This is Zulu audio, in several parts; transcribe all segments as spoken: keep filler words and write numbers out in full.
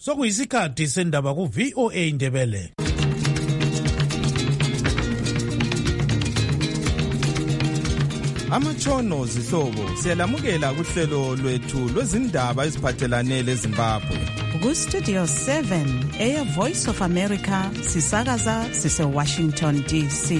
Sokuyisikhathi sendaba ku V O A Ndebele. Amatshono zihlobo siyalamukela kuhlelo lwethu lwezindaba eziphathelane leZimbabwe. Ku Studio seven, Air Voice of America, sisakaza sise Washington D C.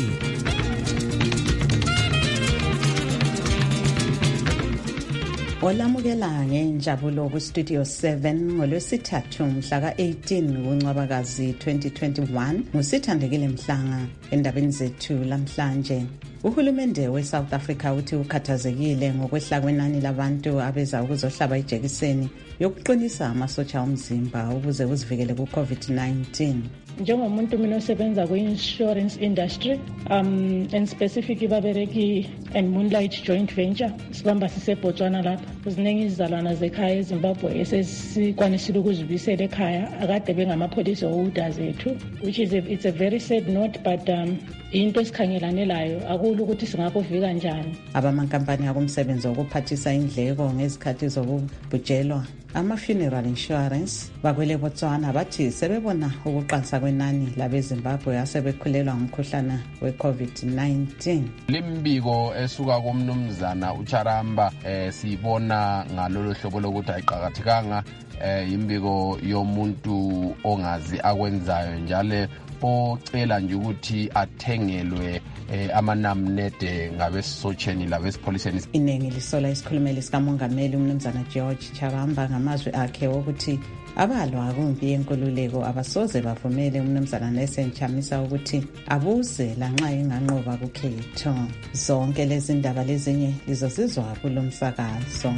Olamukela ngenjabulo ku Studio seven ngolwesithathu mhla ka eighteen kuNcwabakazi twenty twenty-one. Musithandekile Mhlanga endabeni zethu lamhlanje. Uhulumende we-South Africa uthi ukhathazekile ngokwehla kwenani labantu abeza ukuzohlaba ijekiseni yokuqinisa amasotsha omzimba ukuze uzivikele ku-COVID nineteen. Njengomuntu mina osebenza ku-insurance industry um and specific babereki and Moonlight joint venture sibamba siseBotswana lapha kuziningi izizalwana zekhaya eZimbabwe esesikwanisile ukuzibuyisela ekhaya akade bengama-policy holders ethu, which is a, it's a very sad note, but um into esikhangelane layo akulu ukuthi singakuvika njani. Abamankampani akumsebenzi wokuphathisa indleko ngezikhathi zokubhujelwa ama-funeral insurance bakwele Botswana bathi sebebona ukuqansa kwenani labeZimbabwe asebekhulelwa ngumkhuhlane we-COVID nineteen. Limbiko esuka kumnumzana uCharamba eh, sibona ngalolu hlobo lokuthi ayiqhakathekanga eh, imbiko yomuntu ongazi akwenzayo njalo ocela nje ukuthi athengelwe eh, amanamnede ngabesotsheni labesipholiseni. Inengi lisola isikhulumeli sikamongameli umnumzana George Charamba ngamazwi akhe ukuthi abalwa kumbi yenkululeko abasoze bavumele umnumzana Nelson Chamisa ukuthi abuze lanxa inganqoba kukhetho. Zonke lezi ndaba lezinye lizosizwa kulomsakazo.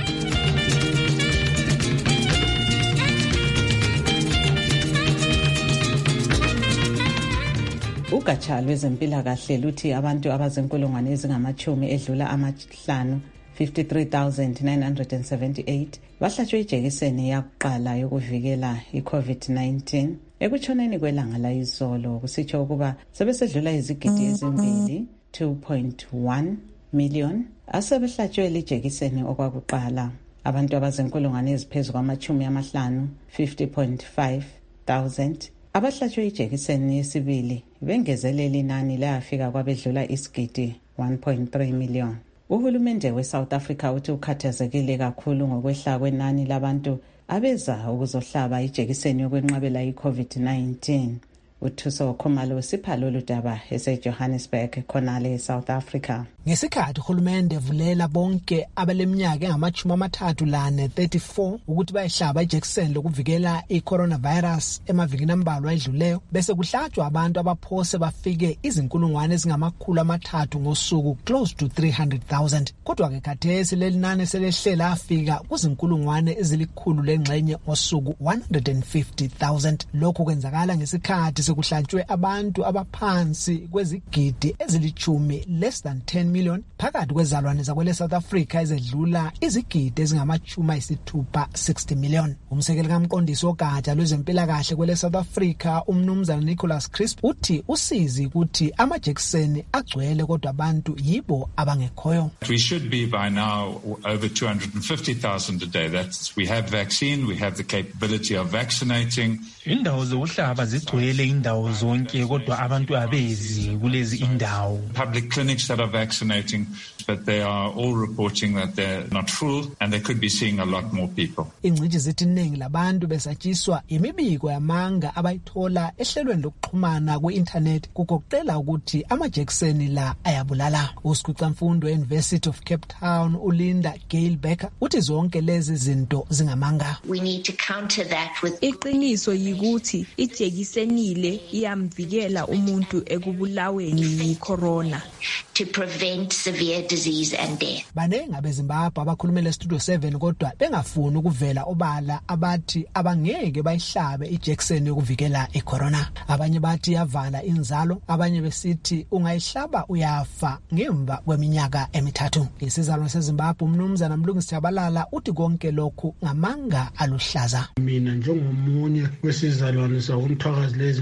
Ugatsha lwezempilakahle luthi abantu abazinkulungwane ezingamachumi edlula amahlanu fifty-three thousand nine hundred seventy-eight bahlatshwe ijekiseni yakuqala yokuvikela i-COVID nineteen ekutshoneni kwelanga layizolo, kusitsho ukuba sebesedlula izigidi ezimbili two point one million asebehlatshwe lijekiseni okwakuqala. Abantu abazinkulungwane eziphezu kwamachumi amahlanu fifty point five thousand abahlatshwe ijekiseni yesibili bengezelela inani layafika kwabedlula isigidi one point three million. Uhulumende we-South Africa uthi ukhathazekile kakhulu ngokwehla kwenani labantu abeza ukuzohlaba ijekiseni yokwenqabela i-COVID nineteen. Uthuso Khumalo siphalo ludaba eseJohannesburg khonale eSouth Africa. Ngesikhathi uhulumende vulela bonke abaleminyaka engamachumi amathathu lane thirty-four ukuthi bayihlaba ijekiseni lokuvikela i-coronavirus emavikini ambalwa edluleyo, bese kuhlatshwa abantu abaphose bafike izinkulungwane ezingamakhulu amathathu ngosuku, close to three hundred thousand. Kodwa ke khathesi leli nani selehlela afika kuzinkulungwane ezilikhulu lengxenye ngosuku, one hundred fifty thousand. Lokho kwenzakala ngesikhathi sekuhlatshwe abantu abaphansi kwezigidi ezilichumi, less than ten million, phakathi kwezalwane zakwele South Africa ezedlula izigidi ezingamachumi ayisithupha, sixty million. Umsekeli kamqondisi ogatsha lwezempilakahle kwele South Africa umnumzana Nicholas Crisp uthi usizi ukuthi amajekiseni agcwele kodwa abantu yibo abangekhoyo. We should be by now over two hundred fifty thousand a day. That's, we have vaccine, we have the capability of vaccinating. Indawo zokuhlaba zigcwele indawo zonke kodwa abantu abezi kulezi indawo. Public clinics that are vaccinating, but they are all reporting that they're not full and they could be seeing a lot more people. Ingcitshi zithi iningi labantu besatshiswa imibiko yamanga abayithola ehlelweni lokuxhumana kwi-internet kugoqela ukuthi amajekiseni la ayabulala. Usikhwicamfundo e-University of Cape Town uLinda Gail Becker uthi zonke lezi zinto zingamanga. We need to counter that with iqiniso yikuthi ijekisenile iyamvikela umuntu ekubulaweni yi-corona to prevent severe disease and death. Banengi abeZimbabwe abakhulumela Studio seven kodwa bengafuni ukuvela obala abathi abangeke bayihlabe ijekiseni yokuvikela i-corona. Abanye bathi yavala inzalo, abanye besithi ungayihlaba uyafa ngemva kweminyaka emithathu. Isizalwane seZimbabwe umnumzana Mlungisi Tshabalala uthi konke lokhu ngamanga aluhlaza. Mina njengomunye wesizalwane sakumthwakazi leZimbabwe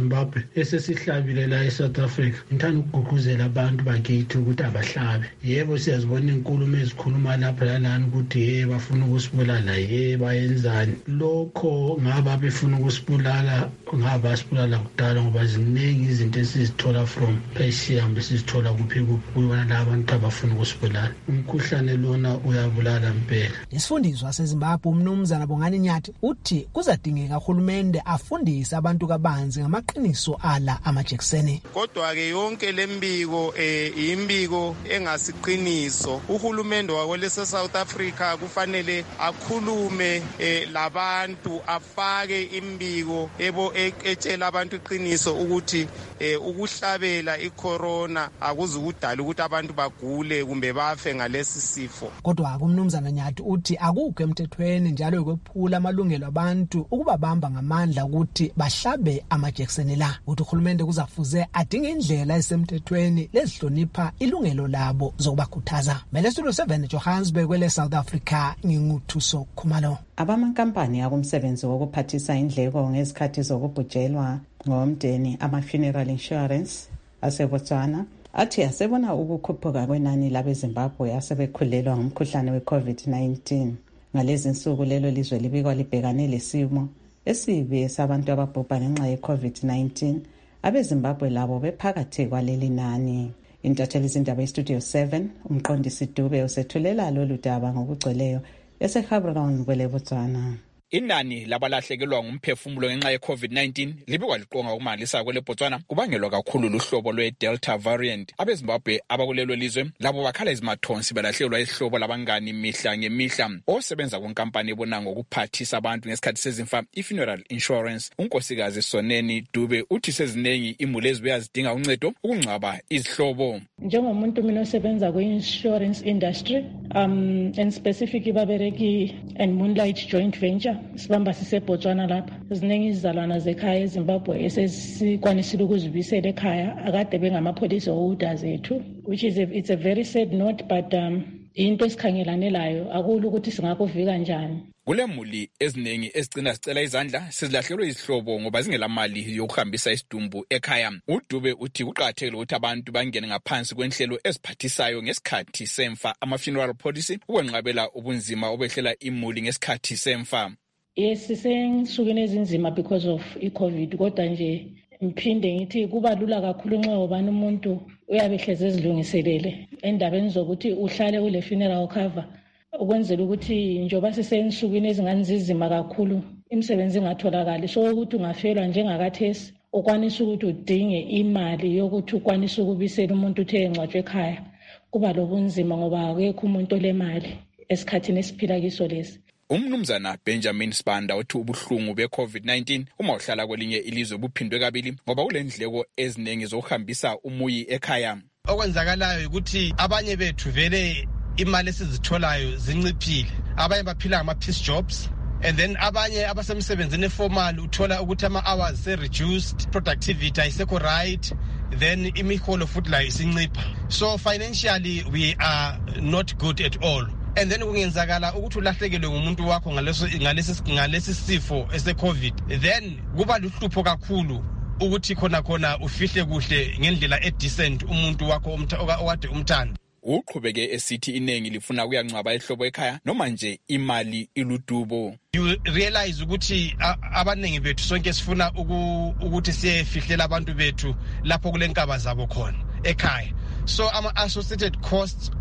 Zimbabwe esesihlabile la eSouth Africa ngithanda ukugqugquzela abantu bakithi ukuthi abahlabe. Yebo siyazibona inkulumo ezikhuluma lapha lalana ukuthi hey bafuna ukusibulala, hey bayenzani. Lokho ngaba befuna ukusibulala ngaba sibulala kudala ngoba ziningi izinto esizithola from phesheya sizithola kuphi kuyiwana labantu abafuna ukusibulala. Umkhuhlane lona uyabulala impela. Isifundiswa seZimbabwe umnumzana Bongani Nyathi uthi kuzadingeka uhulumende afundise abantu kabanzi ngamaqiniso ala amajekiseni. Kodwa ke yonke lembiko eh imbiko engasiqiniso. Uhulumende wakwelese South Africa kufanele akhulume eh, labantu afake imbiko ebo etshela abantu iqiniso ukuthi eh, ukuhlabela icorona akuzukudala ukuthi abantu bagule kumbe bafe ngalesi sifo. Kodwa kumnumzana Nyathi uthi akukho emthethweni njalo ukwephula amalungelo abantu ukuba bamba ngamandla ukuthi bahlabe amajekiseni la. Uthi uhulumende kuzafuze adinge indlela esemthethweni lezihlonipha ilungelo labo zokubakhuthaza. Melestudio seven Johannesburg kwele South Africa nginguthuso Khumalo. Abamankampani akumsebenzi wokuphathisa indleko ngezikhathi zokubhujelwa ngomndeni ama-funeral insurance aseBotswana athi asebona ukukhuphuka kwenani labeZimbabwe asebekhulelwa ngumkhuhlane we-COVID nineteen. Ngalezi nsuku lelo lizwe libikwa libhekane lesimo esibi sabantu ababhubha ngenxa ye-COVID nineteen. AbeZimbabwe labo bephakathi kwaleli nani. Intatheli zindaba eStudio seven umqondisi Dube usethulela lolu daba ngokugcweleyo eseGaborone kwele Botswana. Inani labalahlekelwa ngumphefumulo ngenxa ye-COVID nineteen libikwa liqonga ukumalisa kwele Botswana kubangelwa kakhulu luhlobo lwe-Delta variant. AbeZimbabwe abakulelo lizwe labo bakhala izimathonsi balahlekelwa isihlobo labangani mihla ngemihla. Osebenza kwenkampani ebona ngokuphathisa abantu ngesikhathi sezimfa i-funeral insurance unkosikazi Soneni Dube uthi sezinengi imuli ezibuya zidinga uncedo ukungcwaba izihlobo. Njengomuntu mina osebenza kwi-insurance industry um and specific babereki and Moonlight joint venture sibamba siseBotswana lapha. Ziningi izizalwana zekhaya eZimbabwe esesikwanisile ukuzibisela ekhaya akade bengamapholisa holders ethu, which is a, it's a very sad note, but um into esikhangelanelayo akula ukuthi singakuvika njani. Kule muli eziningi ezigcina zicela izandla sezilahlelwe izihlobo ngoba zingelamali yokuhambisa isidumbu ekhaya. uDube uthi kuqakathekile ukuthi abantu bangene ngaphansi kwenhlelo eziphathisayo ngesikhathi semfa ama-funeral policy ukwenqabela ubunzima obehlela imuli ngesikhathi semfa. Yes, sisensukwini ezinzima because of i-COVID, kodwa nje mphinde ngithi kuba lula kakhulu nxa ubani umuntu uyabe hleze ezilungiselele endabeni zokuthi uhlale ule funeral cover ukwenzela ukuthi njoba sisensukwini ezinganzizima kakhulu imisebenzi ingatholakali, so ukuthi ungafelwa njengakathesi ukwanisa ukuthi udinge imali yokuthi ukwanisa ukubisela umuntu uthe engcwatshwe ekhaya kuba lobunzima ngoba akekho umuntu olemali esikhathini esiphila kiso lesi. Umnumzana Benjamin Spanda uthi ubuhlungu be-COVID nineteen uma uhlala kwelinye ilizwe buphindwe kabili ngoba kulendleko eziningi zokuhambisa umuyi ekhaya. Okwenzakalayo ukuthi abanye bethu vele imali esizitholayo zinciphile, abanye baphila ngama-piece jobs, and then abanye abasemsebenzini eformal uthola ukuthi ama-hours se-reduced, productivity ayisekho right, then imiholo futhi layo isincipha. So financially we are not good at all. And then kungenzakala ukuthi ulahlekelwe ngumuntu wakho ngaleso ngalesi ngalesi sifo ese-COVID, then kuba luhlupho kakhulu ukuthi khona khona ufihle kuhle ngendlela edecent umuntu wakho okade umthanda. Uqhubeke esithi inengi lifuna ukuyangcwaba ihlobo ekhaya noma nje imali iludubo. You realize ukuthi abanengi bethu sonke sifuna ukuthi siyefihlela abantu bethu lapho kulenkaba zabo khona ekhaya. So ama associated costs,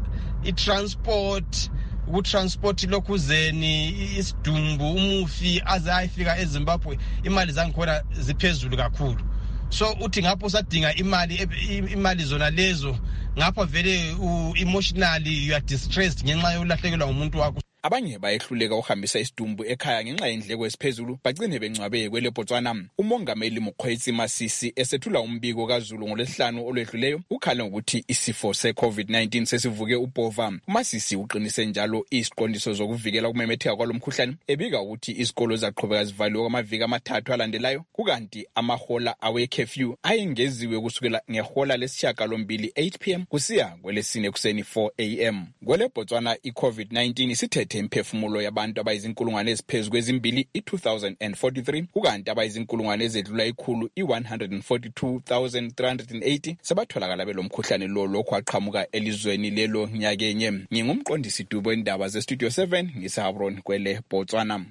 i-transport, ukutransport lokuzeni, isidumbu, umufi aze ayifika eZimbabwe, imali zangikhona ziphezulu kakhulu. So uthi ngapho usadinga imali imali zona lezo ngapho vele emotionally you are distressed ngenxa yolahlekelwa umuntu wakho. Abanye bayehluleka ukuhambisa isidumbu ekhaya ngenxa yendleko esiphezulu bagcine bengcwabe kwele Botswana. Umongameli Mokgweetsi Masisi esethula umbiko kaZulu ngolesihlanu olwedluleyo ukhale ukuthi isifo se-COVID nineteen sesivuke ubhova. Masisi uqinise njalo isiqondiso zokuvikela ukumemetheka kwalomkhuhlane ebika ukuthi izikolo zaqhubeka zivaliwe kwamaviki amathathu alandelayo kukanti amahola awe-curfew ayengeziwe kusukela ngehola lesishiyagalombili eight p m kusiya kwelesine kuseni four a m Kwele Botswana i-COVID nineteen isithe ethethe imphefumulo yabantu abayizinkulungwane eziphezu kwezimbili i-two thousand forty-three kukanti abayizinkulungwane ezedlula ikhulu i-one hundred forty-two thousand three hundred eighty sebatholakala belomkhuhlane lo lokhu aqhamuka elizweni lelo nyakenye. Ngingumqondisi Dubo indaba ze-Studio seven ngiseHabron kwele Botswana.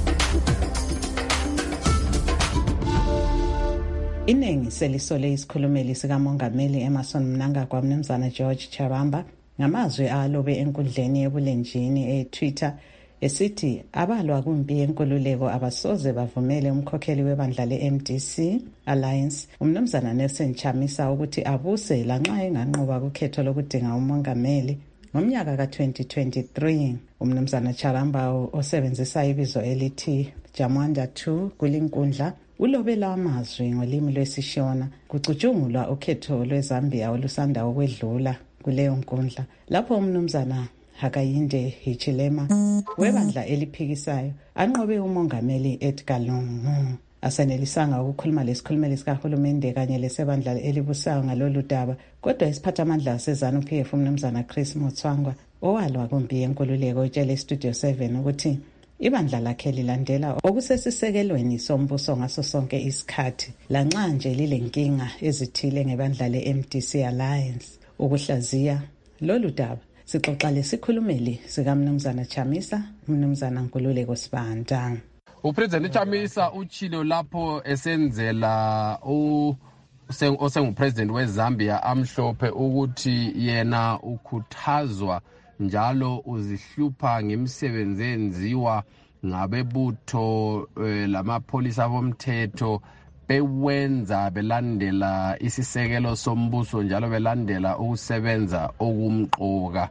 Iningi selisole isikhulumeli sikamongameli Emmerson Mnangagwa Mnumzana George Charamba ngamazwi alobe enkundleni yebulenjini e-Twitter esithi abalwa kumpi yenkululeko abasoze bavumele umkhokheli webandla le-M D C Alliance uMnumzana Nelson Chamisa ukuthi abuse lanxa enganqoba kukhetho lokudinga umongameli ngomnyaka ka-twenty twenty-three. uMnumzana Charamba osebenzisa ibizo elithi Jamwanda two kulinkundla ulobela amazwi ngolimi lwesishona kucutshungulwa ukhetho lweZambia olusanda ukwedlula kuleyo nkundla lapho uMnumzana Hakainde Hichilema webandla eliphikisayo anqobe umongameli Edgar Lungu. Asenelisanga ukukhuluma lesikhulumeli sikahulumende kanye lesebandla elibusayo ngalolu daba, kodwa isiphathamandla seZANU-P F uMnumzana Chris Mutswangwa owalwa kumpi yenkululeko utshele iStudio seven ukuthi ibandla lakhe lilandela okusesisekelweni sombuso ngaso sonke isikhathi lanxa nje lilenkinga ezithile ngebandla le-M D C Alliance. Ukuhlaziya lolu daba sixoxa lesikhulumeli sikaMnumzana Chamisa, uMnumzana Nkululeko Sibanda. uPresident Chamisa uchilo lapho esenzela u osengupresident weZambia amhlophe ukuthi yena ukhuthazwa njalo uzihlupha ngemisebenzi enziwa ngabebutho eh, lamapolisa bomthetho bewenza belandela isisekelo sombuso njalo belandela ukusebenza okumqoka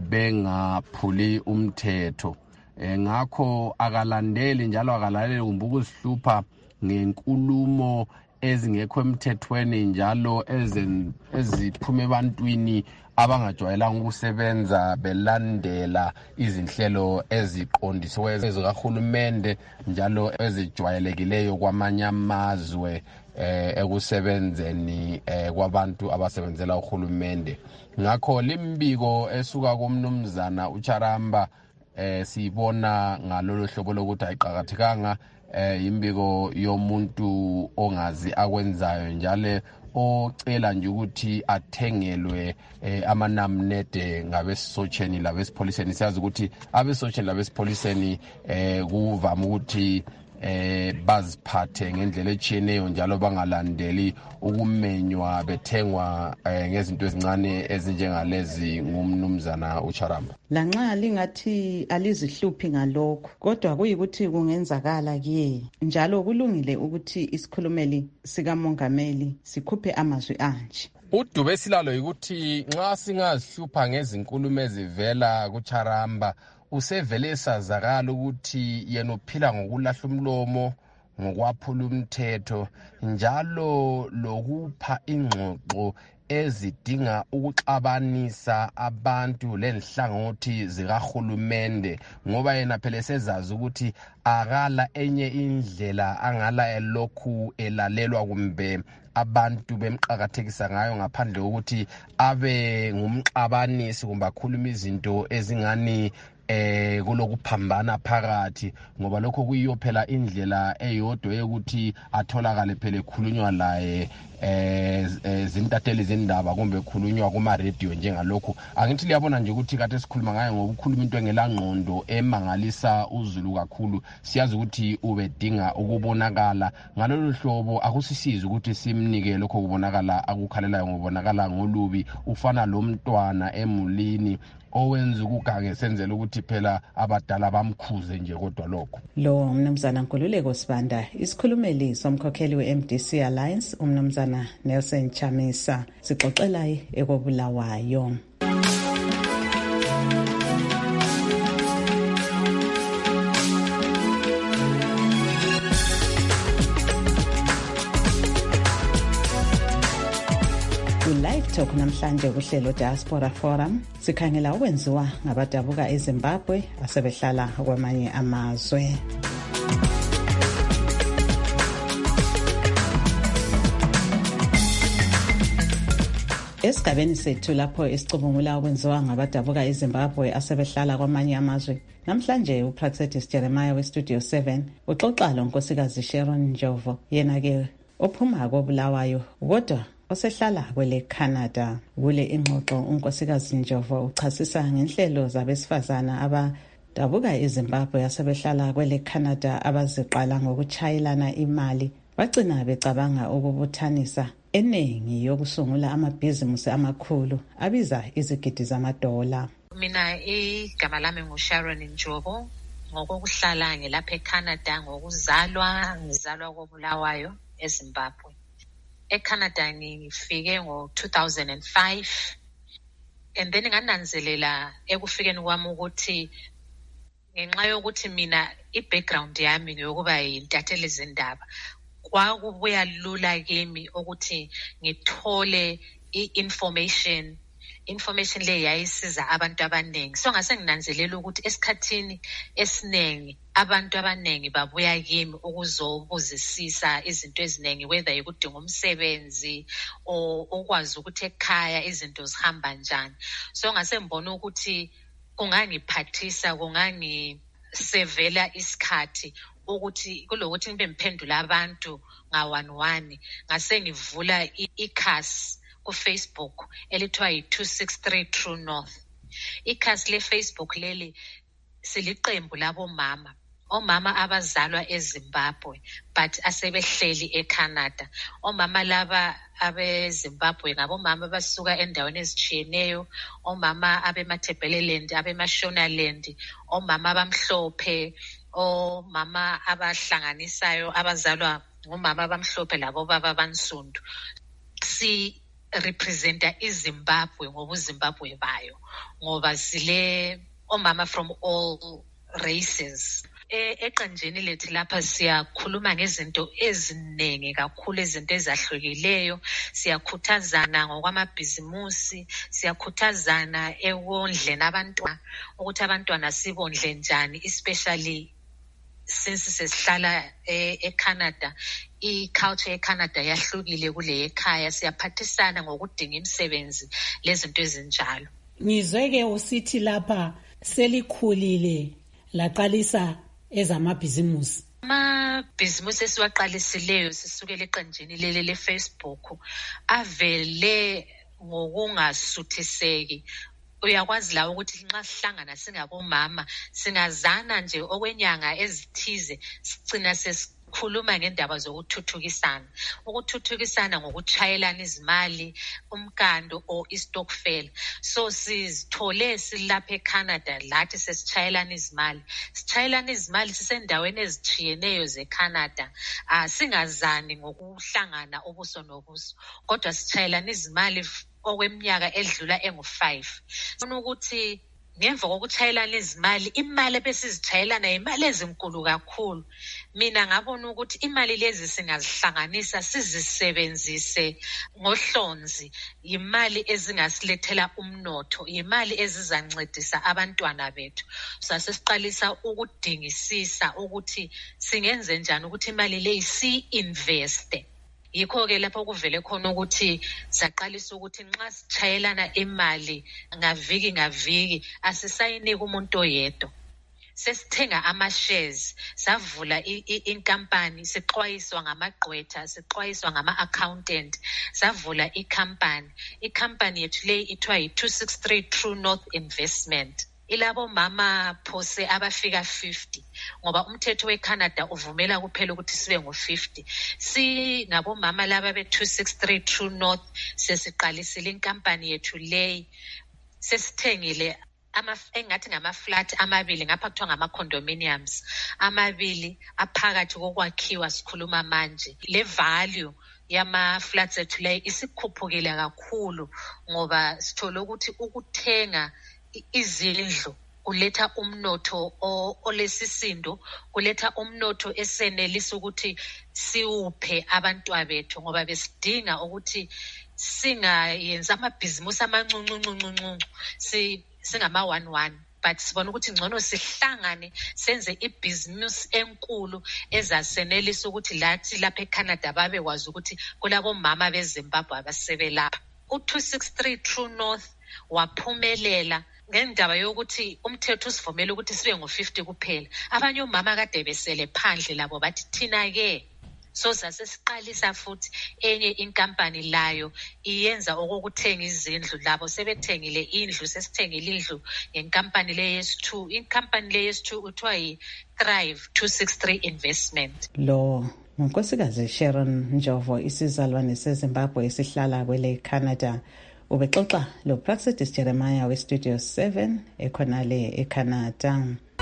bengaphuli umthetho. E, ngakho akalandeli njalo akalaleli kumbe ukuzihlupha ngenkulumo ezingekho emthethweni njalo eziphume ebantwini abangajwayelanga ukusebenza belandela izinhlelo eziqondisiwe zikahulumende njalo ezijwayelekileyo kwamanye amazwe eh, ekusebenzeni eh, kwabantu abasebenzela uhulumende. Ngakho limbiko esuka kuMnumzana uCharamba eh, sibona ngalolu hlobo lokuthi ayiqhakathekanga eh, imbiko yomuntu ongazi akwenzayo njalo ocela nje ukuthi athengelwe eh, amanamnede ngabesocheni labesipholiseni. Siyazi ukuthi abesocheni labesipholiseni eh, kuvama ukuthi eh baziphathe ngendlela echiyeneyo njalo bangalandeli ukumenywa bethengwa eh, ngezinto ezincane ezinjengalezi ngumnumzana uCharamba. Lanxa lingathi alizihluphi ngalokho kodwa kuyikuthi kungenzakala kiye njalo kulungile ukuthi isikhulumeli sikamongameli sikhuphe amazwi anje. Udube silalo ukuthi nxa singazihlupha ngezinkulumo ezivela kuCharamba usevele sazakala ukuthi yena uphila ngokulahla umlomo ngokwaphula umthetho njalo lokupha ingxoxo ezidinga ukuxabanisa abantu lenhlangothi zikahulumende ngoba yena phela sezazi ukuthi akala enye indlela angala elokhu elalelwa kumbe abantu bemqhakathekisa ngayo ngaphandle ukuthi abe ngumxabanisi kumbe akhuluma izinto ezingani eh kulokuphambana phakathi ngoba lokho kuyiyo phela indlela eyodwa yokuthi atholakale phela ekhulunywa laye eh zintatheli zindaba kumbe ekhulunywa kuma radio njengalokho. Angithi liyabona nje ukuthi kade sikhuluma ngayo ngoba ukhuluma into engelangqondo emangalisa uZulu kakhulu. Siyazi ukuthi ubedinga ukubonakala ngalolu hlobo akusisiza ukuthi simnike lokho kubonakala akukhalelayo ngobonakala ngolubi ufana lo mntwana emulini owenza ukugange senzela ukuthi phela abadala bamkhuze nje kodwa lokho. Lo uMnumzana Nkululeko Sibanda isikhulumeli somkhokheli we-M D C Alliance uMnumzana Nelson Chamisa sixoxela ekobulawayo. Live Talk namhlanje kuhlelo Diaspora Forum sikhangela ukwenziwa ngabadabuka eZimbabwe asebehlala kwamanye amazwe. Esigabeni sethu lapho isicubungula okwenziwa ngabadabuka eZimbabwe asebehlala kwamanye amazwe. Namhlanje uPraxedis Jeremiah weStudio seven uxoxa lo nkosikazi Sharon Njovo, yena ke ophuma koBulawayo kodwa osehlala kwele Canada. Kule ingxoxo unkosikazi Njovo uchasisa ngenhlelo zabesifazana abadabuka eZimbabwe asebehlala kwele Canada abaziqala ngokuchayelana imali, bagcina becabanga ukubuthanisa eningi yokusungula amabhizimusi amakhulu abiza izigidi zamadola. Mina igama lami nguSharon Njovo, ngokuhlala ngilapha eCanada, ngokuzalwa ngizalwa koBulawayo eZimbabwe. ECanada ngifike ngo two thousand five, and then ngananzelela ekufikeni kwami ukuthi ngenxa yokuthi mina i-background yami ngiyokuba yintatheli zindaba, kwakubuya lula kimi ukuthi ngithole i-information information le yayisiza abantu abaningi. So ngase nginanzelela ukuthi esikhathini esiningi abantu abaningi babuya kimi ukuzobuzisisa izinto eziningi, whether yikudinga umsebenzi o ukwazi ukuthi ekhaya izinto zihamba njani. So ngase ngibona ukuthi kungangiphathisa, kungangisevela isikhathi ukuthi kulokuthi ngibe mphendula abantu nga one one. Ngase ngivula ikhasi ku Facebook elithiwa yi two sixty-three True North. Ikhasi le Facebook leli siliqembu labo mama, omama abazalwa eZimbabwe but asebehleli eCanada. Omama laba abeZimbabwe ngabomama abasuka endaweni ezitshiyeneyo, omama abemaThebeleland, abeMashonaland, omama abamhlophe, omama abahlanganisayo abazalwa ngomama abamhlophe labo baba abansundu. Si representa iZimbabwe ngobuZimbabwe bayo, ngoba sile omama from all races. Eqenjini lethu lapha siyakhuluma ngezinto eziningi kakhulu, izinto ezahlukileyo. Siyakhuthazana ngokwamabhizimusi, siyakhuthazana ekondleni abantwana, ukuthi abantwana sibondle njani, especially since sesihlala eCanada. I-culture eCanada yahlukile kule ekhaya, siyaphathisana ngokudinga imisebenzi lezinto ezinjalo. Ngizweke usithi lapha selikhulile laqalisa ezamabhizimusi. Amabhizimusi esiwaqalisileyo sisukela eqenjini leli le-Facebook avele ngokungasuthiseki. Uyakwazi la ukuthi nxa sihlangana singabomama singazana nje okwenyanga ezithize, sigcina sesikhuluma ngendaba zokuthuthukisana. Ukuthuthukisana ngokuchayelana izimali, umkando o istokfel. So sizithole silapha eCanada lathi sesichayelana izimali. Sichayelana izimali sisendaweni ezitshiyeneyo zeCanada. Ah singazani ngokuhlangana ubuso nobuso, kodwa sichayelana izimali okweminyaka edlula engu five. Sifuna ukuthi ngemva kokuchayelana izimali, imali ebesizichayelana imali ezinkulu kakhulu. Mina ngabona ukuthi imali lezi singazihlanganisa sizisebenzise ngohlonzi, imali ezingasilethela umnotho, imali ezizancedisa abantwana bethu. Sasesiqalisa ukudingisisa ukuthi singenze njani ukuthi imali le si-investe. Yikho-ke lapho kuvele khona ukuthi saqalisa ukuthi nxa sichayelana imali ngaviki ngaviki asisayiniki umuntu oyedwa. Sesithenga ama-shares, savula inkampani, sixwayiswa ngamagqwetha, sixwayiswa ngama-accountant, savula ikhampani. Ikhampani yethu le ithiwa yi two sixty-three True North Investment. Ilabo mama phose abafika fifty, ngoba umthetho weCanada uvumela kuphela ukuthi sibe ngo fifty. Si ngabo mama laba be two sixty-three True North sesiqalisile inkampani yethu le. Sesithengile ama engathi ngama flat amabili, ngapha kuthiwa ngama condominiums amabili aphakathi kokwakhiwa sikhuluma manje. Le value yama flats ethu le isikhuphukile kakhulu, ngoba sithola ukuthi ukuthenga izindlu kuletha umnotho olesisindo, kuletha umnotho esenelisa ukuthi siuphe abantwana bethu, ngoba besidinga ukuthi singayenza amabhizimusi amancuncuncuncu si singama one one, but sibona ukuthi ngcono sihlangane senze ibhizimusi enkulu ezasenelisa ukuthi lathi lapha eCanada babekwazi ukuthi kulabo mama beZimbabwe abasebelapha. u two sixty-three True North waphumelela ngendaba yokuthi umthetho usivumela ukuthi sibe ngo-fifty kuphela. Abanye omama kade besele phandle labo bathi thina-ke. So sasesiqalisa futhi enye inkampani layo iyenza okokuthenga izindlu, labo sebethengile indlu, sesithengile indlu ngenkampani le yes two. Inkampani le yes two uthiwa yi-Thrive two sixty-three Investment. Lo ngunkosikazi Sharon Njovo, isizalwane seZimbabwe esihlala kwele Canada. Ubexoxa lo Praxedis Jeremiah we Studio seven ekhonale eCanada.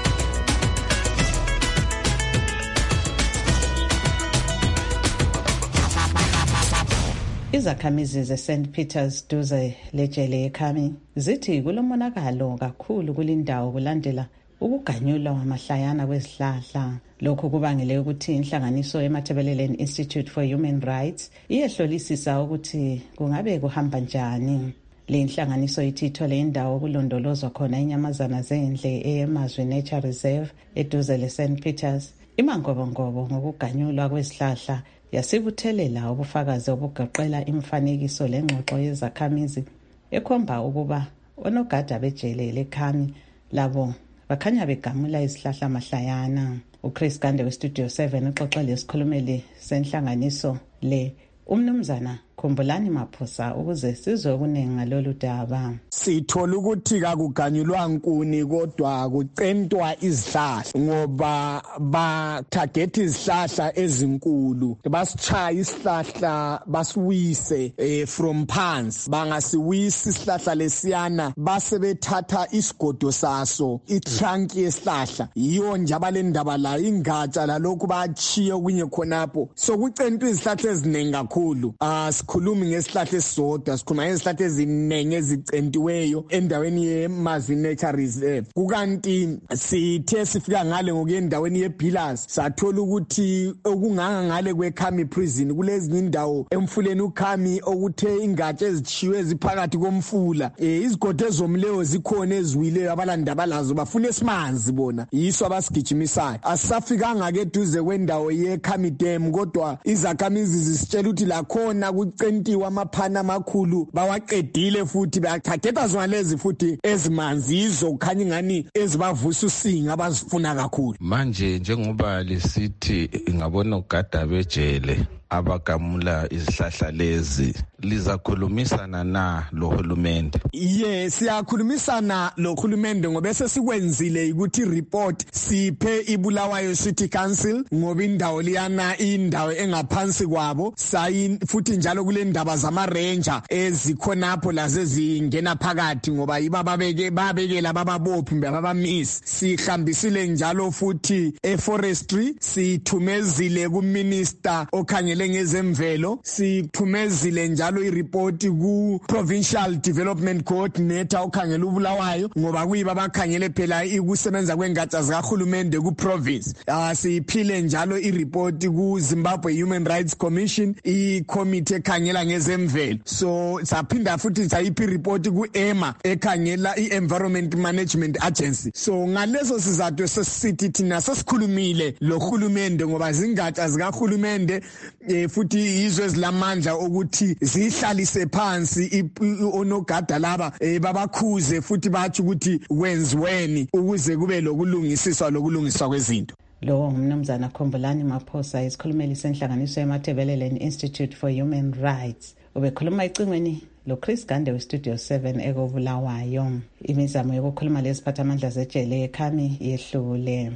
Izakhamizi ze-Saint Peters duze lejele eKhami zithi kulomonakalo kakhulu kulindawo kulandela ukuganyulwa kwamahlayana kwezihlahla. Lokho kubangele ukuthi inhlanganiso eMathebeleleni Institute for Human Rights iyehlolisisa ukuthi kungabe kuhamba njani. Le inhlanganiso ithi ithole indawo kulondolozwa khona inyamazana zendle eMazwi Nature Reserve eduze le-Saint Peters. Imangobongobo ngokuganyulwa kwezihlahla yasibuthelela ubufakazi obugoqela imifanekiso lengxoxo yezakhamizi ekhomba ukuba onogada bejele leKhami labo bakhanya begamula izihlahla mahlayana. uChris Gande we Studio seven uxoxe lesikhulumeli senhlanganiso le umnumzana Khumbulani Maphosa ukuze sizwe okuningi ngalolu daba. Sithola ukuthi kakuganyulwa nkuni kodwa kucentwa izihlahla ngoba ba target izihlahla ezinkulu, basichaya isihlahla basiwise eh, from phansi. Bangasiwisa isihlahla lesiyana base bethatha isigodo saso, itrunk yesihlahla, yiyo nje abalendaba la ingatsha lalokhu bachiye okunye khonapho. So kucentwa izihlahla eziningi kakhulu. Ah khulumi ngesihlahla esisodwa, sikhuluma ngezihlahla eziningi ezicentiweyo endaweni yeMazwi Nature Reserve. Kukanti sithe sifika ngale ngokuyendaweni yePillars sathola ukuthi okunganga ngale kweKhami prison kulezi indawo emfuleni uKhami okuthe ingatsha ezichiwe ziphakathi komfula. Eh izigodo ezomleyo zikhona eziwileyo abalanda balazo bafuna esimanzi bona, yiso abasigijimisayo. Asisafikanga ke duze kwendawo yeKhami Dam kodwa izakhamizi zisitshela ukuthi la khona kucentiwa amaphana amakhulu bawaqedile futhi bayathatheta zona lezi futhi ezimanzi izokhanya ingani ezibavusa usinga abazifuna kakhulu. Manje njengoba lesithi ngabona ugada bejele abagamula izihlahla lezi, lizakhulumisana na lo hulumende? Yes, siyakhulumisana lo hulumende ngoba sesikwenzile ukuthi report siphe iBulawayo City Council ngoba indawo liyana indawo engaphansi kwabo, sayi futhi njalo kule ndaba zama ranger ezikhonapho laze zingena phakathi ngoba ibababeke babekela bababophi babamisi. Sihambisile njalo futhi eforestry, sithumezile ku minister okhanye ngezemvelo, sithumezile njalo ireport ku provincial development coordinator okhangela uBulawayo ngoba kuyiba bakhangele phela ikusebenza kwengatsha zikahulumende ku province. Ah siphile njalo ireport ku Zimbabwe Human Rights Commission, i committee ekhangela ngezemvelo. So saphinda futhi sayiphi report ku E M A ekhangela i-Environment Management Agency. So ngalezo sizathu sesithi thina sesikhulumile lo hulumende ngoba zingatsha zikahulumende eh futhi izwe ezilamandla ukuthi zihlalise phansi onogada laba eh babakhuze futhi bathi ukuthi wenziweni ukuze kube lokulungisiswa lokulungiswa kwezinto. Lo umnumzana Khumbulani Maphosa isikhulumeli senhlanganiso eMathebeleleni Institute for Human Rights. Ubekhuluma icingweni lo Chris Gande we Studio seven ekobulawayo. Imizamo yokukhuluma lesiphathamandla zejele eKhami yehlule.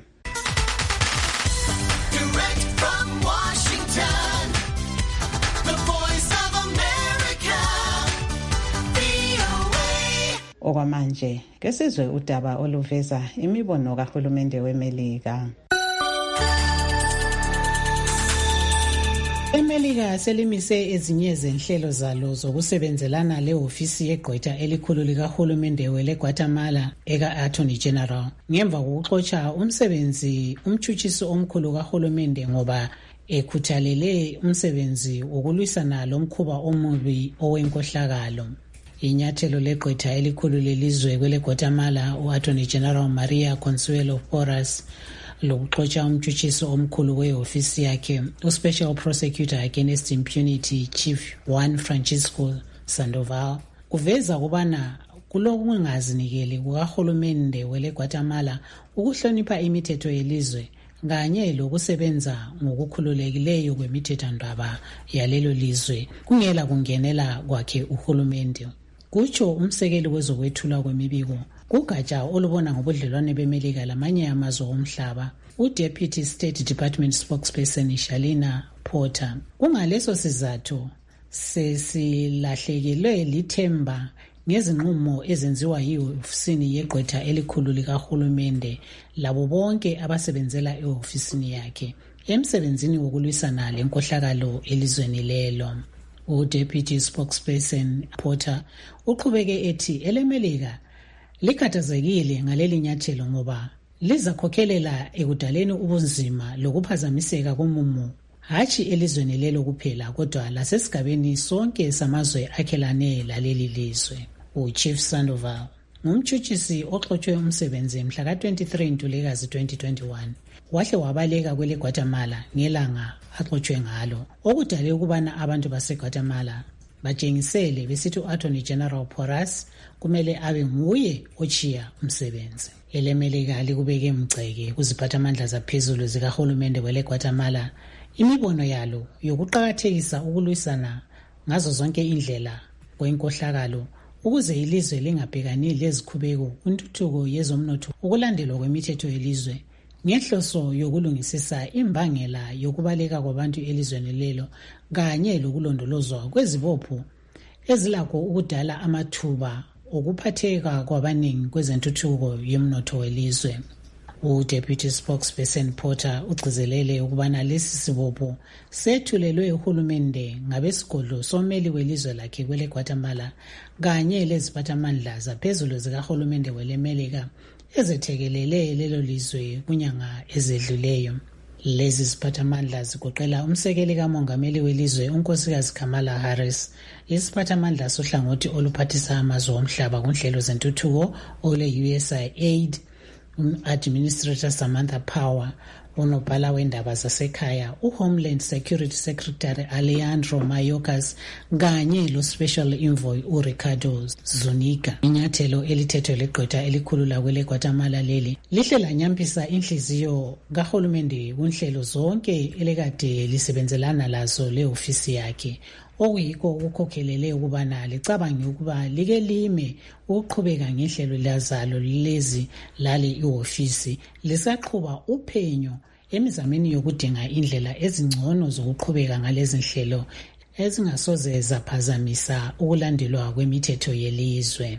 Okwamanje ke sizwe udaba oluveza imibono kahulumende weMelika. eMelika selimise ezinye zenhlelo zalo zokusebenzelana leofisi yegqwetha elikhulu likahulumende weleGuatemala eka-Attorney General ngemva kokuxotsha umsebenzi umtshutshisi omkhulu kahulumende ngoba ekhuthalele umsebenzi wokulwisana lomkhuba omubi owenkohlakalo. Inyathelo legqwetha elikhulu lelizwe kweleGuatemala u-Attorney General Maria Consuelo Porras lokuxotsha umtshutshisi omkhulu weofisi yakhe uSpecial Prosecutor Against Impunity Chief Juan Francisco Sandoval. Kuveza kubana kulokungazinikeli kukahulumende wele Guatemala ukuhlonipha imithetho yelizwe kanye lokusebenza ngokukhululekileyo kwemithethondaba yalelo lizwe kungela kungenela kwakhe uhulumende. Kutsho umsekeli wezokwethulwa kwemibiko kugatsha olubona ngobudlelwane beMelika lamanye amazwe omhlaba, uDeputy State Department spokesperson Shalina Porter. Kungaleso sizathu sesilahlekelwe lithemba ngezinqumo ezenziwa yi-ofisini yegqwetha elikhulu likahulumende labo bonke abasebenzela e-ofisini yakhe emsebenzini wokulwisana lenkohlakalo elizweni lelo. U-Deputy Spokesperson Porter uqhubeke ethi elemelika likhathazekile ngaleli nyathelo ngoba lizakhokhelela ekudaleni ubunzima lokuphazamiseka komumo hatshi elizweni lelo kuphela kodwa lasesigabeni sonke samazwe akhelane laleli lizwe. U-Chief Sandoval ngumtshutshisi oxotshwe umsebenzi mhla ka-twenty-three Ntulikazi twenty twenty-one wahle wabaleka kwele Guatemala ngelanga axotshwe ngalo, okudale ukubana abantu baseGuatemala batshengisele besithi u-Attorney General Porras kumele abe nguye ochiya umsebenzi. Elemelika likubeke mgceke kuziphathamandla zaphezulu zikahulumende wele Guatemala imibono yalo yokuqakathekisa ukulwisana ngazo zonke indlela kwenkohlakalo ukuze ilizwe lingabhekani lezikhubeko kuntuthuko yezomnotho ukulandelwa kwemithetho yelizwe ngehloso yokulungisisa imbangela yokubaleka kwabantu elizweni lelo kanye lokulondolozwa kwezibopho ezilakho ukudala amathuba okuphatheka kwabaningi kwezentuthuko yomnotho welizwe. U-Deputy Spokesperson Porter ugcizelele ukubana lesi sibopho sethulelwe uhulumende ngabesigodlo someli welizwe lakhe kwele Guatemala kanye leziphathamandla zaphezulu zikahulumende wele Melika ezethekelele lelo lizwe kunyanga ezedluleyo. Lezi ziphathamandla zigoqela umsekeli kamongameli welizwe unkosikazi Kamala Harris, isiphathamandla sohlangothi oluphathisa amazwe omhlaba kunhlelo zentuthuko ole U S A I D, Administrator Samantha Power, unobhala wendaba zasekhaya uHomeland Security Secretary Alejandro Mayorkas kanye lo Special Envoy uRicardo Zuniga. Inyathelo elithethwe legqwetha elikhulu lakwele Guatemala leli lihle lanyampisa inhliziyo kahulumende kunhlelo zonke elekade lisebenzelana lazo le ofisi yakhe, okuyikho ukukhokhelele ukubana licabange ukuba like lime ukuqhubeka ngehlelo lazalo lezi lali iofisi lisaqhuba uphenyo emizameni yokudinga indlela ezingcono zokuqhubeka ngalezi nhlelo ezingasoze zaphazamisa ukulandelwa kwemithetho yelizwe.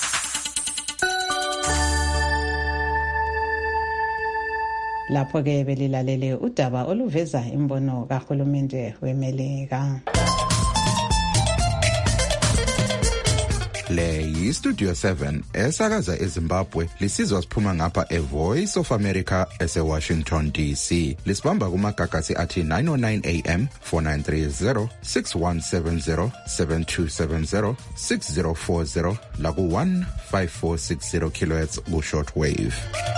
Lapho ke belilalele udaba oluveza imbono kahulumende weMelika. Le yi-Studio seven esakaza eZimbabwe lisizwa siphuma ngapha eVoice of America ese-Washington D C. Lisibamba kumagagasi athi nine oh nine A M, four nine three zero, six one seven zero, seven two seven zero, six zero four zero laku one five four six zero kilohertz ku-short wave.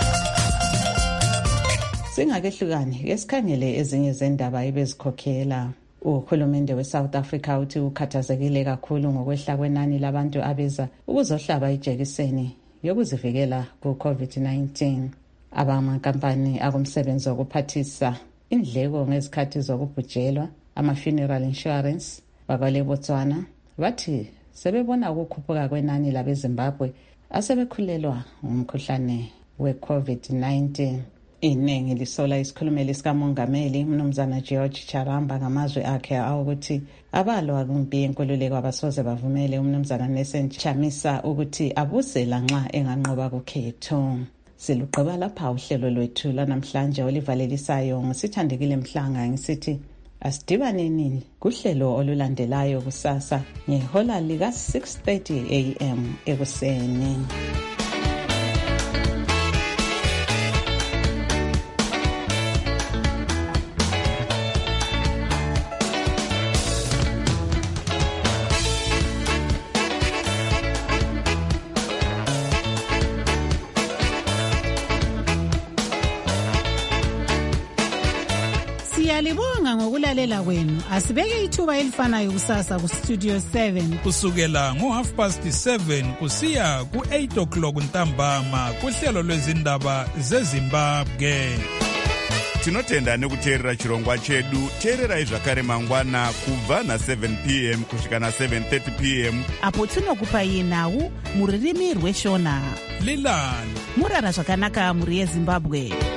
Singakehlukani esikhangele ezinye zendaba ebezikhokhela. Uhulumende we-South Africa uthi ukhathazekile kakhulu ngokwehla kwenani labantu abeza ukuzohlaba ijekiseni yokuzivikela ku-COVID nineteen. Abamankampani akumsebenzi wokuphathisa indleko ngezikhathi zokubhujelwa ama-funeral insurance bakwale Botswana bathi sebebona ukukhuphuka kwenani labeZimbabwe asebekhulelwa ngumkhuhlane we-COVID nineteen. Iningi lisola isikhulumeli sikamongameli Mnumzana George Charamba ngamazwe akhe awukuthi abalwa kumbi inkululeko abasoze bavumele uMnumzana Nelson Chamisa ukuthi abusela nxa enganqoba kukhetho. Siluqaba lapha uhlelo lwethu lanamhlanje olivalelisayo ngisithandekile Mhlanga ngisithi asidibaneni kuhlelo olulandelayo kusasa ngehola lika six thirty A M ekuseni. Siyalibonga ngokulalela kwenu. Asibeke ithuba elifanayo kusasa ku Studio seven. Kusukela ngo half past seven kusiya ku eight o'clock ntambama kuhlelo lwezindaba zeZimbabwe. Tinotenda nekuteerera chirongwa chedu. Teererai zvakare mangwana kubva na seven p m kusvika na seven thirty p m apo tinokupai nhau muririmi rweshona. Lilani murara zvakanaka muri yeZimbabwe.